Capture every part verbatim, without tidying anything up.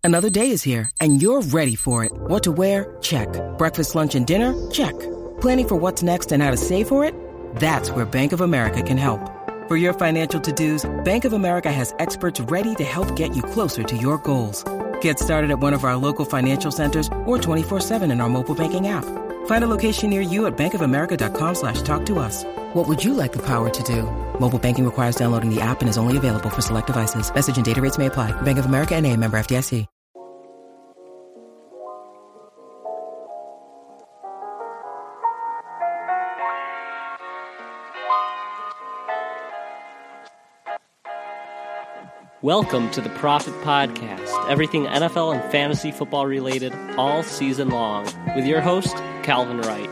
Another day is here, and you're ready for it. What to wear? Check. Breakfast, lunch, and dinner? Check. Planning for what's next and how to save for it? That's where Bank of America can help. For your financial to-dos, Bank of America has experts ready to help get you closer to your goals. Get started at one of our local financial centers or twenty-four seven in our mobile banking app. Find a location near you at bankofamerica.com slash talk to us. What would you like the power to do? Mobile banking requires downloading the app and is only available for select devices. Message and data rates may apply. Bank of America N A, member F D I C. Welcome to the Prophet Podcast, everything N F L and fantasy football related all season long, with your host, Calvin Wright.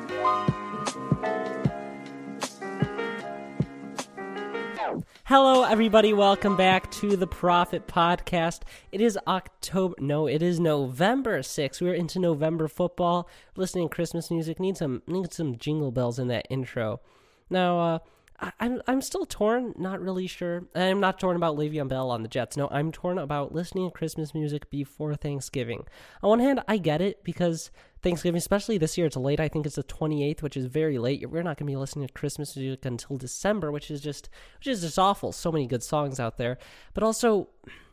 Hello, everybody. Welcome back to the Prophet Podcast. It is October. No, it is November sixth. We're into November football. Listening to Christmas music. Need some need some jingle bells in that intro. Now, uh, I'm I'm still torn, not really sure. I'm not torn about Le'Veon Bell on the Jets. No, I'm torn about listening to Christmas music before Thanksgiving. On one hand, I get it because Thanksgiving, especially this year, it's late. I think it's the twenty-eighth, which is very late. We're not going to be listening to Christmas music until December, which is just which is just awful. So many good songs out there, but also,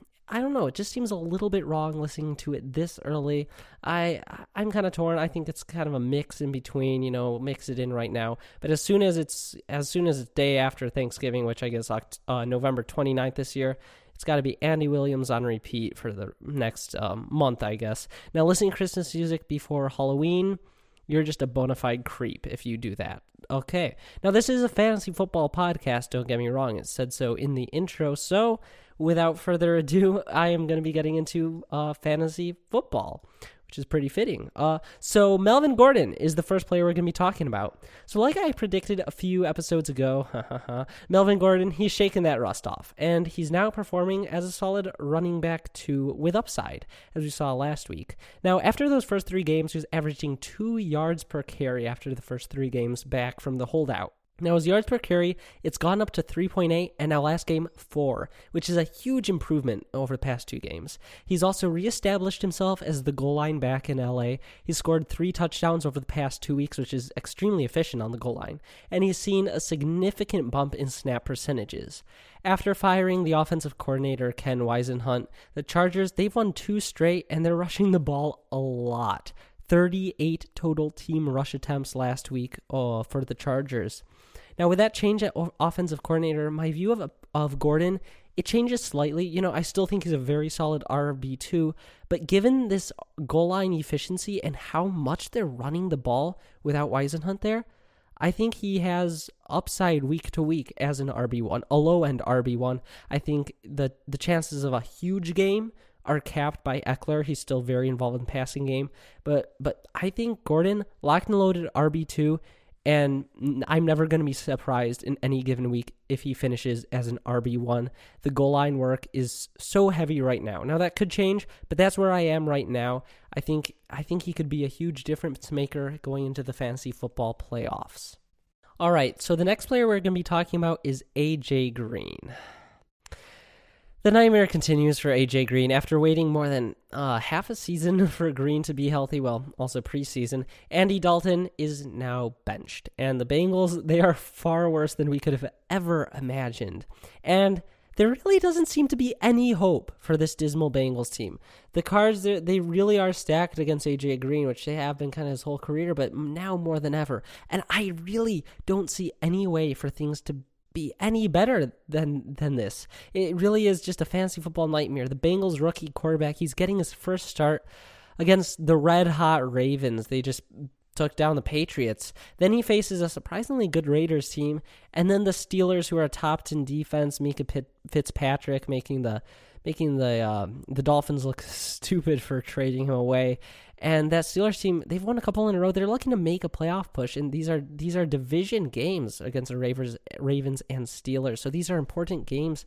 I don't know. It just seems a little bit wrong listening to it this early. I, I'm kind of torn. I think it's kind of a mix in between, you know, mix it in right now. But as soon as it's, as soon as it's day after Thanksgiving, which I guess uh, November twenty-ninth this year, it's got to be Andy Williams on repeat for the next um, month, I guess. Now, listening to Christmas music before Halloween, you're just a bona fide creep if you do that. Okay. Now, this is a fantasy football podcast, don't get me wrong. It said so in the intro. So, without further ado, I am going to be getting into uh, fantasy football, which is pretty fitting. Uh, so, Melvin Gordon is the first player we're going to be talking about. So, like I predicted a few episodes ago, Melvin Gordon, he's shaking that rust off, and he's now performing as a solid running back two with upside, as we saw last week. Now, after those first three games, he was averaging two yards per carry after the first three games back from the holdout. Now, his yards per carry, it's gone up to three point eight, and now last game, four, which is a huge improvement over the past two games. He's also reestablished himself as the goal line back in L A. He's scored three touchdowns over the past two weeks, which is extremely efficient on the goal line, and he's seen a significant bump in snap percentages. After firing the offensive coordinator, Ken Whisenhunt, the Chargers, they've won two straight, and they're rushing the ball a lot. thirty-eight total team rush attempts last week uh, for the Chargers. Now, with that change at offensive coordinator, my view of of Gordon, it changes slightly. You know, I still think he's a very solid R B two, but given this goal line efficiency and how much they're running the ball without Whisenhunt there, I think he has upside week to week as an R B one, a low-end R B one. I think the, the chances of a huge game are capped by Eckler. He's still very involved in the passing game, but but I think Gordon, locked and loaded R B two, and I'm never going to be surprised in any given week if he finishes as an R B one. The goal line work is so heavy right now. Now, that could change, but that's where I am right now. I think I think he could be a huge difference maker going into the fantasy football playoffs. All right, so the next player we're going to be talking about is A J Green. The nightmare continues for A J Green. After waiting more than uh, half a season for Green to be healthy, well, also preseason, Andy Dalton is now benched. And the Bengals, they are far worse than we could have ever imagined. And there really doesn't seem to be any hope for this dismal Bengals team. The cards, they really are stacked against A J Green, which they have been kind of his whole career, but now more than ever. And I really don't see any way for things to be any better than than this. It really is just a fantasy football nightmare. The Bengals rookie quarterback, he's getting his first start against the red-hot Ravens. They just took down the Patriots. Then he faces a surprisingly good Raiders team, and then the Steelers, who are topped in defense. Mika Fitzpatrick making the making the uh, the Dolphins look stupid for trading him away. And that Steelers team, they've won a couple in a row. They're looking to make a playoff push, and these are these are division games against the Ravens, Ravens and Steelers. So these are important games.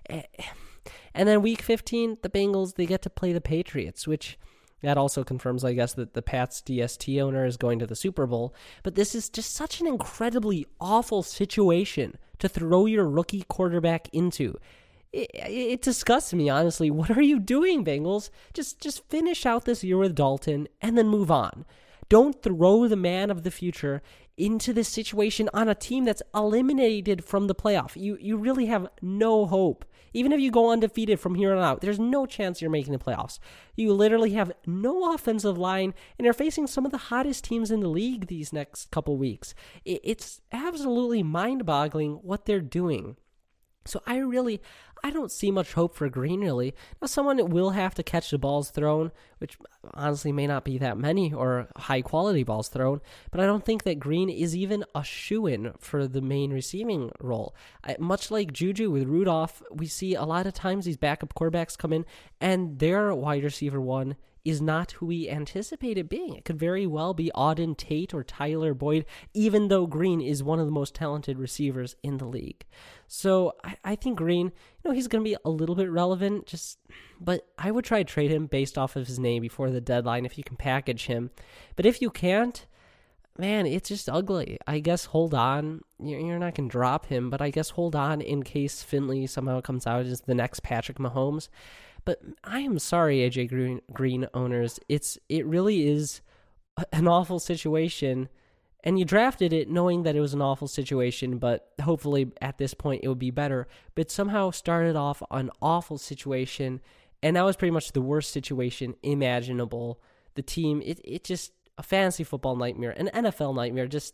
And then week fifteen, the Bengals, they get to play the Patriots, which that also confirms, I guess, that the Pats D S T owner is going to the Super Bowl. But this is just such an incredibly awful situation to throw your rookie quarterback into. It, it disgusts me, honestly. What are you doing, Bengals? Just just finish out this year with Dalton and then move on. Don't throw the man of the future into this situation on a team that's eliminated from the playoff. You you really have no hope. Even if you go undefeated from here on out, there's no chance you're making the playoffs. You literally have no offensive line, and you're facing some of the hottest teams in the league these next couple weeks. It, it's absolutely mind-boggling what they're doing. So I really, I don't see much hope for Green, really. Now, someone will have to catch the balls thrown, which honestly may not be that many or high-quality balls thrown, but I don't think that Green is even a shoo-in for the main receiving role. I, much like Juju with Rudolph, we see a lot of times these backup quarterbacks come in, and their wide receiver one is not who we anticipate it being. It could very well be Auden Tate or Tyler Boyd, even though Green is one of the most talented receivers in the league. So I, I think Green, you know, he's going to be a little bit relevant, just, but I would try to trade him based off of his name before the deadline if you can package him. But if you can't, man, it's just ugly. I guess hold on. You're not going to drop him, but I guess hold on in case Finley somehow comes out as the next Patrick Mahomes. But I am sorry, A J Green, Green owners. It's it really is an awful situation, and you drafted it knowing that it was an awful situation, but hopefully at this point it would be better. But somehow started off an awful situation, and that was pretty much the worst situation imaginable. The team, it it just, a fantasy football nightmare, an N F L nightmare, just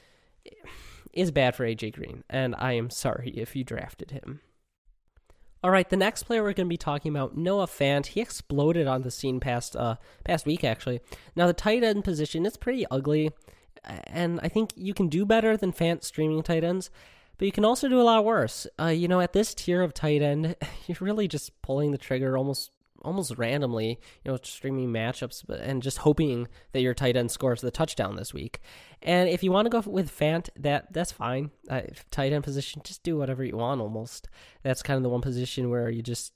is bad for A J Green, and I am sorry if you drafted him. All right, the next player we're going to be talking about, Noah Fant. He exploded on the scene past uh past week, actually. Now, the tight end position, it's pretty ugly, and I think you can do better than Fant streaming tight ends, but you can also do a lot worse. Uh, you know, at this tier of tight end, you're really just pulling the trigger almost almost randomly, you know, streaming matchups and just hoping that your tight end scores the touchdown this week. And if you want to go with Fant, that that's fine. Uh, tight end position, just do whatever you want almost. That's kind of the one position where you just,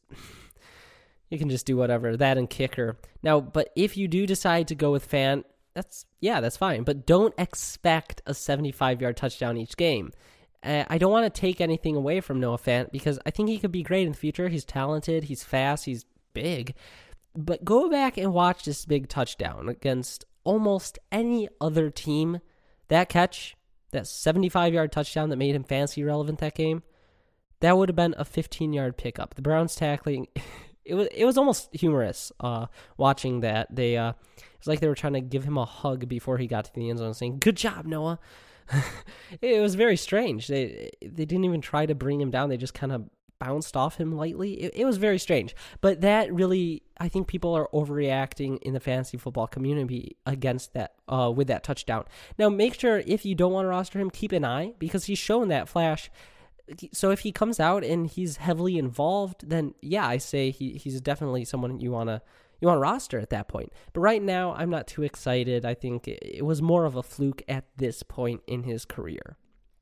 you can just do whatever, that and kicker. Now, but if you do decide to go with Fant, that's, yeah, that's fine. But don't expect a seventy-five-yard touchdown each game. Uh, I don't want to take anything away from Noah Fant because I think he could be great in the future. He's talented, he's fast, he's big, but go back and watch this big touchdown against almost any other team. That catch, that seventy-five-yard touchdown that made him fantasy relevant that game, that would have been a fifteen-yard pickup. The Browns tackling, it was it was almost humorous uh, watching that. They uh, it was like they were trying to give him a hug before he got to the end zone, saying, "Good job, Noah." It was very strange. They they didn't even try to bring him down. They just kind of bounced off him lightly. It, it was very strange. But that really, I think people are overreacting in the fantasy football community against that, uh, with that touchdown. Now, make sure if you don't want to roster him, keep an eye because he's shown that flash. So if he comes out and he's heavily involved, then yeah, I say he he's definitely someone you want to you want to roster at that point. But right now, I'm not too excited. I think it, it was more of a fluke at this point in his career.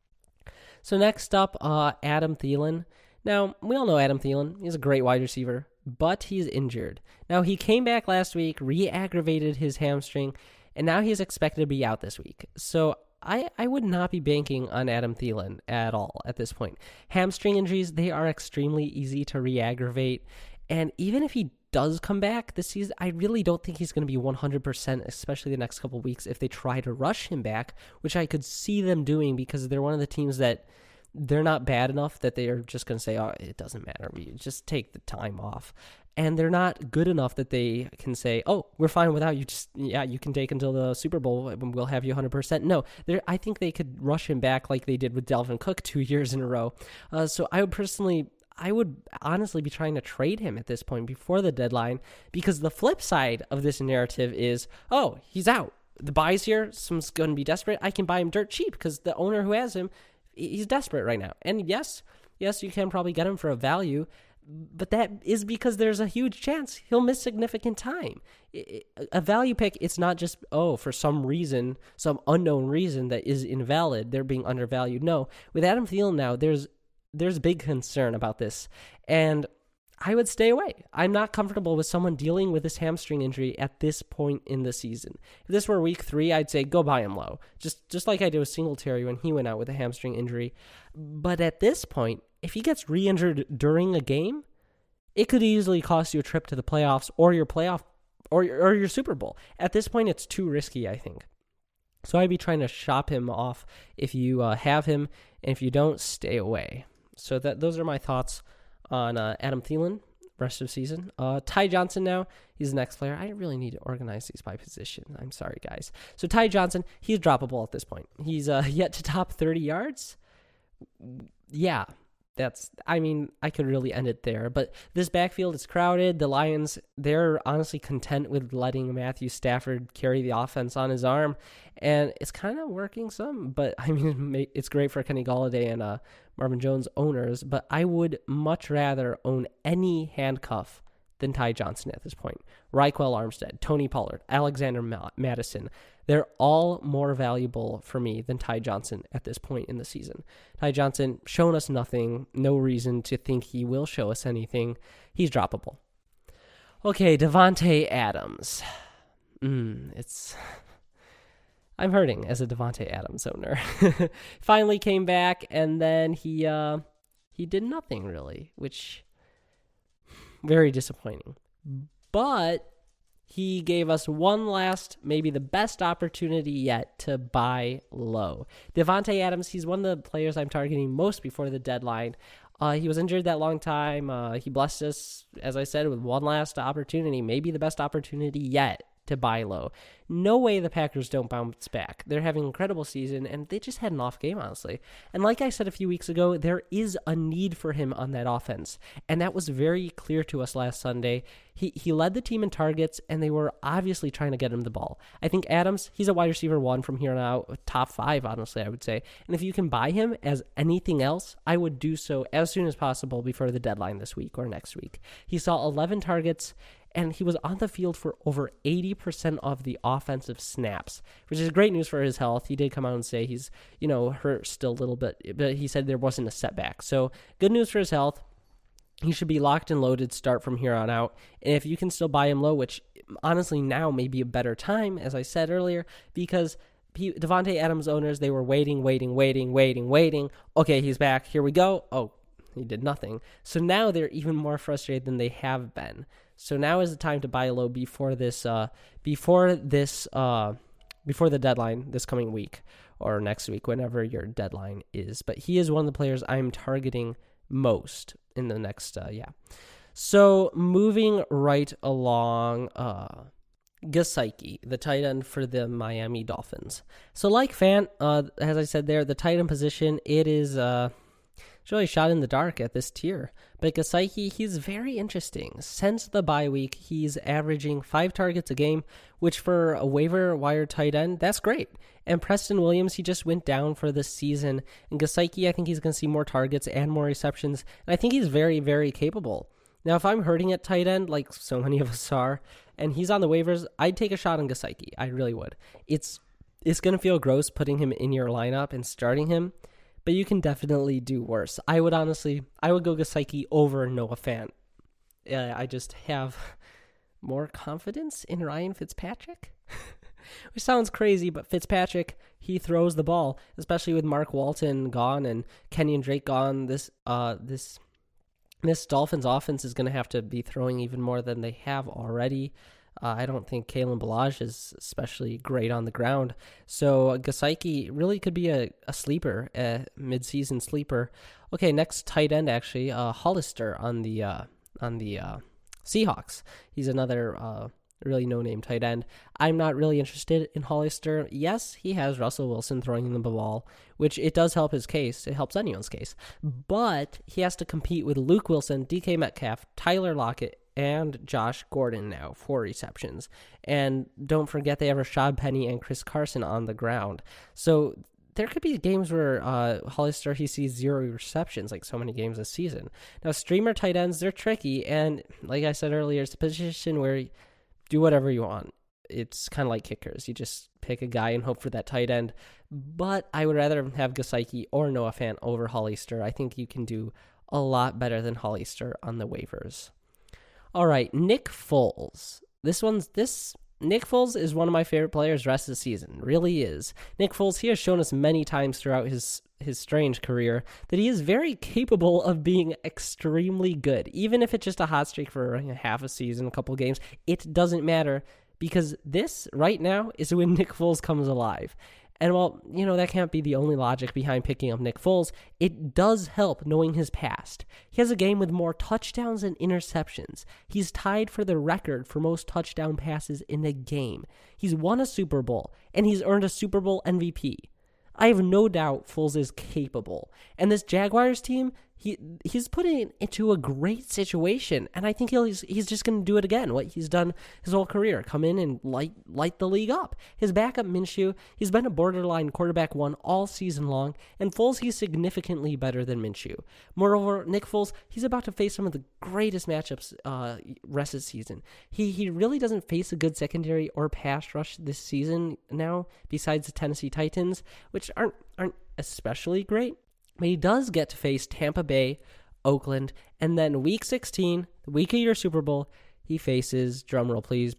So next up, uh, Adam Thielen. Now, we all know Adam Thielen. He's a great wide receiver, but he's injured. Now, he came back last week, re-aggravated his hamstring, and now he's expected to be out this week. So I, I would not be banking on Adam Thielen at all at this point. Hamstring injuries, they are extremely easy to re-aggravate, and even if he does come back this season, I really don't think he's going to be one hundred percent, especially the next couple of weeks if they try to rush him back, which I could see them doing because they're one of the teams that they're not bad enough that they are just going to say, oh, it doesn't matter. We just take the time off. And they're not good enough that they can say, oh, we're fine without you. Just, yeah, you can take until the Super Bowl and we'll have you one hundred percent. No, I think they could rush him back like they did with Dalvin Cook two years in a row. Uh, so I would personally, I would honestly be trying to trade him at this point before the deadline because the flip side of this narrative is, oh, he's out. The buy's here. Someone's going to be desperate. I can buy him dirt cheap because the owner who has him, he's desperate right now. And yes, yes, you can probably get him for a value, but that is because there's a huge chance he'll miss significant time. A value pick, it's not just, oh, for some reason, some unknown reason that is invalid, they're being undervalued. No, with Adam Thielen now, there's there's big concern about this. And I would stay away. I'm not comfortable with someone dealing with this hamstring injury at this point in the season. If this were week three, I'd say go buy him low, just just like I did with Singletary when he went out with a hamstring injury. But at this point, if he gets re-injured during a game, it could easily cost you a trip to the playoffs or your playoff or or your Super Bowl. At this point, it's too risky, I think. So I'd be trying to shop him off if you uh, have him, and if you don't, stay away. So that those are my thoughts on uh, Adam Thielen, rest of season. Uh, Ty Johnson now, he's the next player. I really need to organize these by position. I'm sorry, guys. So Ty Johnson, he's droppable at this point. He's uh, yet to top thirty yards. Yeah, that's, I mean, I could really end it there. But this backfield is crowded. The Lions, they're honestly content with letting Matthew Stafford carry the offense on his arm. And it's kind of working some, but I mean, it's great for Kenny Golladay and uh, Marvin Jones owners, but I would much rather own any handcuff than Ty Johnson at this point. Raquel Armstead, Tony Pollard, Alexander Madison, they're all more valuable for me than Ty Johnson at this point in the season. Ty Johnson, shown us nothing, no reason to think he will show us anything. He's droppable. Okay, Davante Adams. Mm, it's... I'm hurting as a Davante Adams owner. Finally came back, and then he uh, he did nothing really, which very disappointing. But he gave us one last, maybe the best opportunity yet to buy low. Davante Adams, he's one of the players I'm targeting most before the deadline. Uh, he was injured that long time. Uh, he blessed us, as I said, with one last opportunity, maybe the best opportunity yet to buy low. No way the Packers don't bounce back. They're having an incredible season, and they just had an off game, honestly. And like I said a few weeks ago, there is a need for him on that offense, and that was very clear to us last Sunday. He he led the team in targets, and they were obviously trying to get him the ball. I think Adams, he's a wide receiver one from here on out, top five, honestly, I would say. And if you can buy him as anything else, I would do so as soon as possible before the deadline this week or next week. He saw eleven targets, and he was on the field for over eighty percent of the offensive snaps, which is great news for his health. He did come out and say he's, you know, hurt still a little bit, but he said there wasn't a setback. So good news for his health. He should be locked and loaded start from here on out. And if you can still buy him low, which honestly now may be a better time, as I said earlier, because he, Davante Adams owners, they were waiting, waiting, waiting, waiting, waiting. Okay, he's back. Here we go. Oh, he did nothing. So now they're even more frustrated than they have been. So now is the time to buy low before this, uh, before this, uh, before the deadline this coming week or next week, whenever your deadline is. But he is one of the players I'm targeting most in the next, uh, yeah. So moving right along, uh, Gesicki, the tight end for the Miami Dolphins. So like Fant, uh, as I said there, the tight end position, it is, uh, it's really shot in the dark at this tier. But Gesicki, he's very interesting. Since the bye week, he's averaging five targets a game, which for a waiver wire tight end, that's great. And Preston Williams, he just went down for the season. And Gesicki, I think he's going to see more targets and more receptions. And I think he's very, very capable. Now, if I'm hurting at tight end, like so many of us are, and he's on the waivers, I'd take a shot on Gesicki. I really would. It's, it's going to feel gross putting him in your lineup and starting him, but you can definitely do worse. I would honestly, I would go Gesicki over Noah Fant. Uh, I just have more confidence in Ryan Fitzpatrick, which sounds crazy, but Fitzpatrick, he throws the ball, especially with Mark Walton gone and Kenyon Drake gone. This, uh, this, this Dolphins offense is going to have to be throwing even more than they have already. Uh, I don't think Kalen Ballage is especially great on the ground. So uh, Gesicki really could be a, a sleeper, a mid-season sleeper. Okay, next tight end actually, uh, Hollister on the uh, on the uh, Seahawks. He's another uh, really no-name tight end. I'm not really interested in Hollister. Yes, he has Russell Wilson throwing him the ball, which it does help his case. It helps anyone's case. But he has to compete with Luke Wilson, D K Metcalf, Tyler Lockett, and Josh Gordon now, four receptions. And don't forget they have Rashad Penny and Chris Carson on the ground. So there could be games where uh, Hollister, he sees zero receptions, like so many games this season. Now, streamer tight ends, they're tricky. And like I said earlier, it's a position where you do whatever you want. It's kind of like kickers. You just pick a guy and hope for that tight end. But I would rather have Gesicki or Noah Fant over Hollister. I think you can do a lot better than Hollister on the waivers. All right, Nick Foles. This one's this Nick Foles is one of my favorite players the rest of the season. Really is. Nick Foles, he has shown us many times throughout his his strange career that he is very capable of being extremely good. Even if it's just a hot streak for half a season, a couple games, it doesn't matter, because this right now is when Nick Foles comes alive. And while, you know, that can't be the only logic behind picking up Nick Foles, it does help knowing his past. He has a game with more touchdowns and interceptions. He's tied for the record for most touchdown passes in a game. He's won a Super Bowl, and he's earned a Super Bowl M V P. I have no doubt Foles is capable. And this Jaguars team, he he's putting it into a great situation, and I think he'll, he's, he's just going to do it again, what he's done his whole career, come in and light light the league up. His backup, Minshew, he's been a borderline quarterback one all season long, and Foles, he's significantly better than Minshew. Moreover, Nick Foles, he's about to face some of the greatest matchups uh, rest of the season. He, he really doesn't face a good secondary or pass rush this season now, besides the Tennessee Titans, which aren't aren't especially great. But he does get to face Tampa Bay, Oakland, and then week sixteen, the week of your Super Bowl, he faces, drumroll please,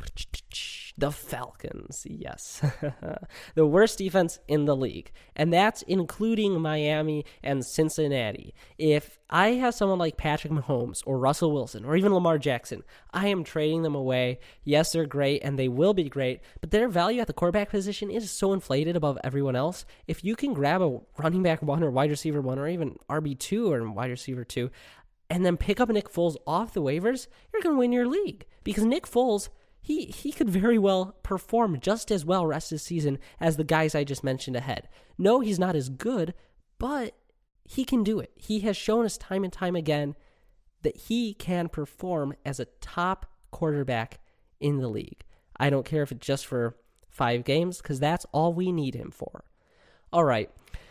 the Falcons. Yes. The worst defense in the league. And that's including Miami and Cincinnati. If I have someone like Patrick Mahomes or Russell Wilson or even Lamar Jackson, I am trading them away. Yes, they're great and they will be great, but their value at the quarterback position is so inflated above everyone else. If you can grab a running back one or wide receiver one or even R B two or wide receiver two, and then pick up Nick Foles off the waivers, you're going to win your league. Because Nick Foles, he he could very well perform just as well rest of the season as the guys I just mentioned ahead. No, he's not as good, but he can do it. He has shown us time and time again that he can perform as a top quarterback in the league. I don't care if it's just for five games, because that's all we need him for. All right.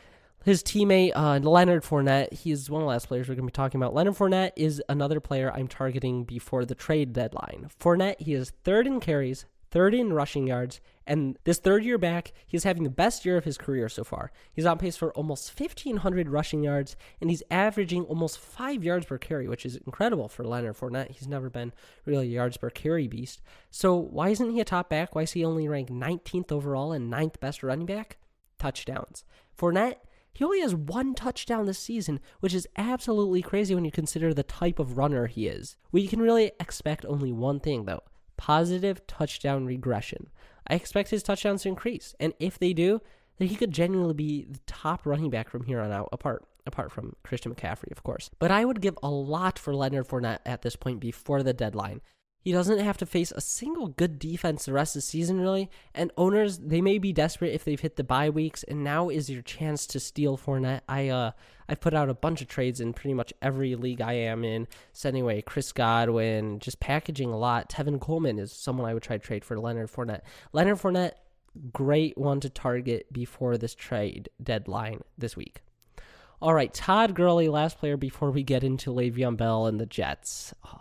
His teammate, uh, Leonard Fournette, he's one of the last players we're going to be talking about. Leonard Fournette is another player I'm targeting before the trade deadline. Fournette, he is third in carries, third in rushing yards, and this third year back, he's having the best year of his career so far. He's on pace for almost fifteen hundred rushing yards, and he's averaging almost five yards per carry, which is incredible for Leonard Fournette. He's never been really a yards per carry beast. So why isn't he a top back? Why is he only ranked nineteenth overall and ninth best running back? Touchdowns. Fournette, he only has one touchdown this season, which is absolutely crazy when you consider the type of runner he is. We can really expect only one thing, though: positive touchdown regression. I expect his touchdowns to increase, and if they do, then he could genuinely be the top running back from here on out, apart apart from Christian McCaffrey, of course. But I would give a lot for Leonard Fournette at this point before the deadline. He doesn't have to face a single good defense the rest of the season, really, and owners, they may be desperate if they've hit the bye weeks, and now is your chance to steal Fournette. I, uh, I've put out a bunch of trades in pretty much every league I am in, sending away Chris Godwin, just packaging a lot. Tevin Coleman is someone I would try to trade for Leonard Fournette. Leonard Fournette, great one to target before this trade deadline this week. All right, Todd Gurley, last player before we get into Le'Veon Bell and the Jets. Oh,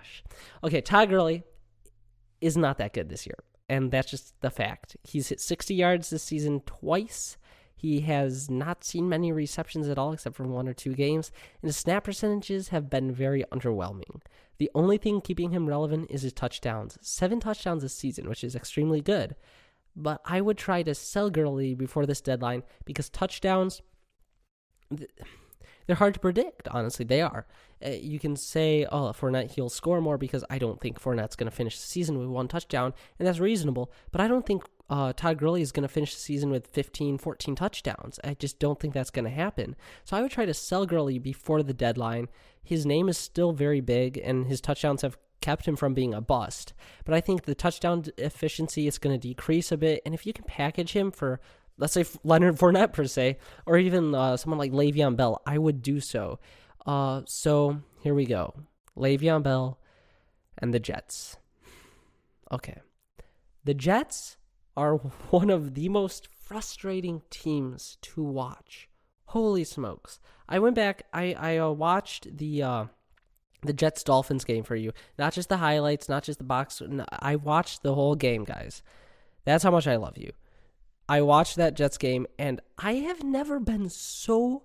Okay, Todd Gurley is not that good this year, and that's just the fact. He's hit sixty yards this season twice. He has not seen many receptions at all except for one or two games, and his snap percentages have been very underwhelming. The only thing keeping him relevant is his touchdowns. Seven touchdowns this season, which is extremely good, but I would try to sell Gurley before this deadline because touchdowns, they're hard to predict, honestly. They are. Uh, you can say, oh, Fournette, he'll score more because I don't think Fournette's going to finish the season with one touchdown, and that's reasonable. But I don't think uh, Todd Gurley is going to finish the season with fifteen, fourteen touchdowns. I just don't think that's going to happen. So I would try to sell Gurley before the deadline. His name is still very big, and his touchdowns have kept him from being a bust. But I think the touchdown efficiency is going to decrease a bit, and if you can package him for, let's say, Leonard Fournette per se, or even uh, someone like Le'Veon Bell, I would do so. Uh, so here we go. Le'Veon Bell and the Jets. Okay. The Jets are one of the most frustrating teams to watch. Holy smokes. I went back, I, I uh, watched the uh, the Jets-Dolphins game for you. Not just the highlights, not just the box. No, I watched the whole game, guys. That's how much I love you. I watched that Jets game, and I have never been so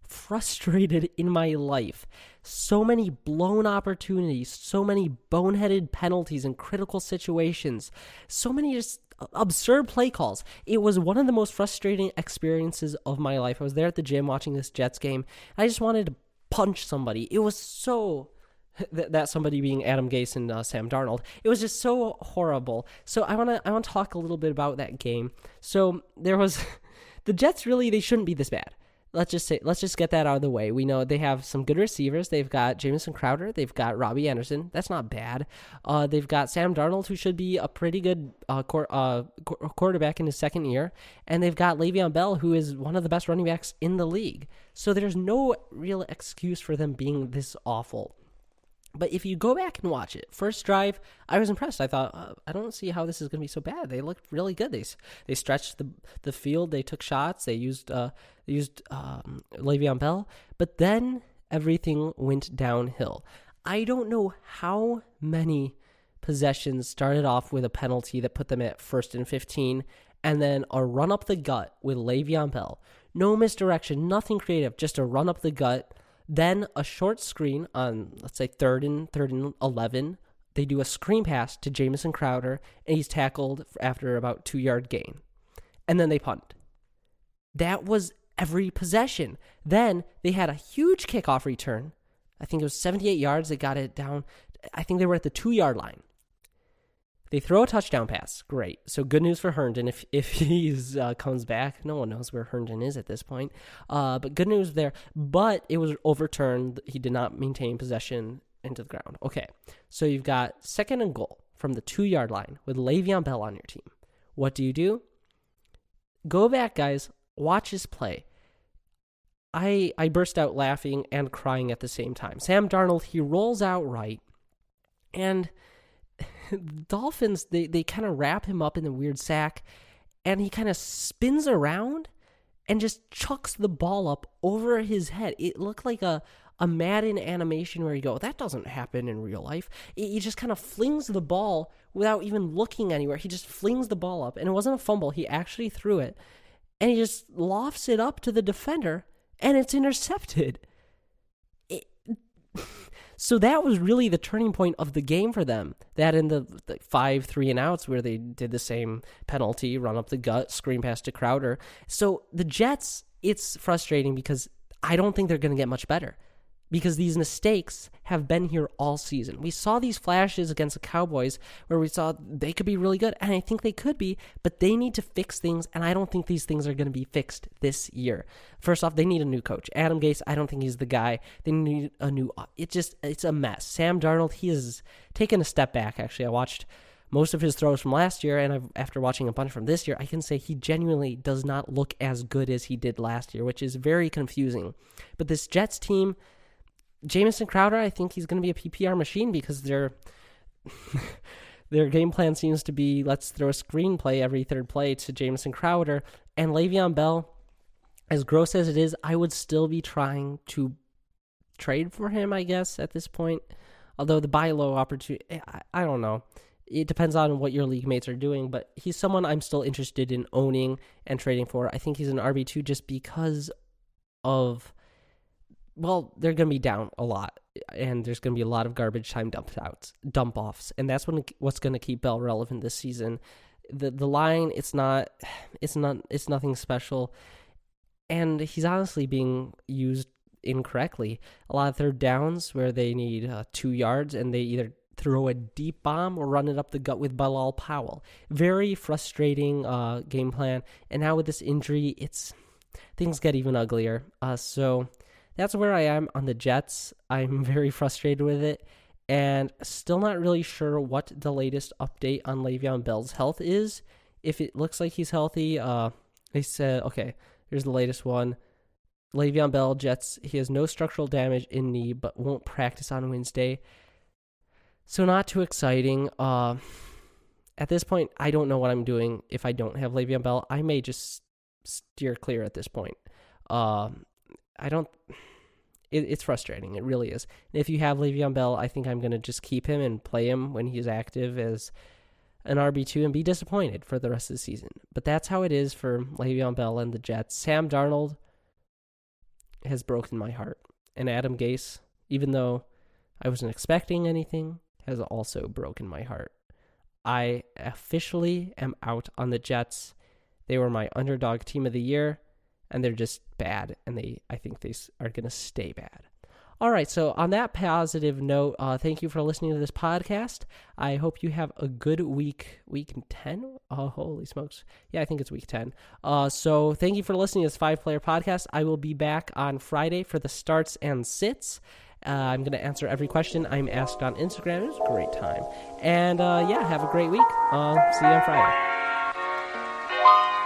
frustrated in my life. So many blown opportunities, so many boneheaded penalties in critical situations, so many just absurd play calls. It was one of the most frustrating experiences of my life. I was there at the gym watching this Jets game. I just wanted to punch somebody. It was so... that somebody being Adam Gase and uh, Sam Darnold. It was just so horrible. So I want to I want to talk a little bit about that game. So there was the Jets. Really, they shouldn't be this bad. Let's just say let's just get that out of the way. We know they have some good receivers. They've got Jamison Crowder. They've got Robbie Anderson. That's not bad. Uh, they've got Sam Darnold, who should be a pretty good uh, qu- uh, qu- quarterback in his second year, and they've got Le'Veon Bell, who is one of the best running backs in the league. So there's no real excuse for them being this awful. But if you go back and watch it, first drive, I was impressed. I thought, uh, I don't see how this is going to be so bad. They looked really good. They they stretched the the field. They took shots. They used uh they used um, Le'Veon Bell. But then everything went downhill. I don't know how many possessions started off with a penalty that put them at first and fifteen, and then a run up the gut with Le'Veon Bell. No misdirection, nothing creative, just a run up the gut. Then a short screen on, let's say, third and third and eleven. They do a screen pass to Jamison Crowder, and he's tackled after about two-yard gain. And then they punt. That was every possession. Then they had a huge kickoff return. I think it was seventy-eight yards. They got it down. I think they were at the two-yard line. They throw a touchdown pass. Great. So good news for Herndon if if he uh, comes back. No one knows where Herndon is at this point. Uh, but good news there. But it was overturned. He did not maintain possession into the ground. Okay. So you've got second and goal from the two-yard line with Le'Veon Bell on your team. What do you do? Go back, guys. Watch his play. I I burst out laughing and crying at the same time. Sam Darnold, he rolls out right. And... Dolphins, they, they kind of wrap him up in the weird sack, and he kind of spins around and just chucks the ball up over his head. It looked like a, a Madden animation where you go, that doesn't happen in real life. It, he just kind of flings the ball without even looking anywhere. He just flings the ball up, and it wasn't a fumble. He actually threw it, and he just lofts it up to the defender, and it's intercepted. It... So that was really the turning point of the game for them. That in the, the five three and outs where they did the same penalty, run up the gut, screen pass to Crowder. So the Jets, it's frustrating because I don't think they're going to get much better because these mistakes have been here all season. We saw these flashes against the Cowboys where we saw they could be really good, and I think they could be, but they need to fix things, and I don't think these things are going to be fixed this year. First off, they need a new coach. Adam Gase, I don't think he's the guy. They need a new... It just, it's a mess. Sam Darnold, he has taken a step back, actually. I watched most of his throws from last year, and I've, after watching a bunch from this year, I can say he genuinely does not look as good as he did last year, which is very confusing. But this Jets team... Jamison Crowder, I think he's going to be a P P R machine because their their game plan seems to be let's throw a screenplay every third play to Jamison Crowder. And Le'Veon Bell, as gross as it is, I would still be trying to trade for him, I guess, at this point. Although the buy low opportunity, I, I don't know. It depends on what your league mates are doing, but he's someone I'm still interested in owning and trading for. I think he's an R B two just because of... Well, they're going to be down a lot, and there's going to be a lot of garbage time dump outs, dump offs, and that's when, what's going to keep Bell relevant this season. The the line, it's not, it's not, it's nothing special, and he's honestly being used incorrectly. A lot of third downs where they need uh, two yards, and they either throw a deep bomb or run it up the gut with Bilal Powell. Very frustrating uh, game plan, and now with this injury, it's things get even uglier. Uh, so. That's where I am on the Jets. I'm very frustrated with it and still not really sure what the latest update on Le'Veon Bell's health is. If it looks like he's healthy, uh, they said, okay, here's the latest one. Le'Veon Bell, Jets, he has no structural damage in knee but won't practice on Wednesday. So not too exciting. Uh, at this point, I don't know what I'm doing if I don't have Le'Veon Bell. I may just steer clear at this point. Um, I don't... It, it's frustrating. It really is. And if you have Le'Veon Bell, I think I'm going to just keep him and play him when he's active as an R B two and be disappointed for the rest of the season. But that's how it is for Le'Veon Bell and the Jets. Sam Darnold, has broken my heart. And Adam Gase, even though I wasn't expecting anything, has also broken my heart. I officially am out on the Jets. They were my underdog team of the year, and they're just bad, and they I think they are going to stay bad. All right, so on that positive note, uh, thank you for listening to this podcast. I hope you have a good week, week ten. Oh, holy smokes. Yeah, I think it's week ten. Uh, so thank you for listening to this five-player podcast. I will be back on Friday for the starts and sits. Uh, I'm going to answer every question I'm asked on Instagram. It was a great time. And, uh, yeah, have a great week. Uh, see you on Friday.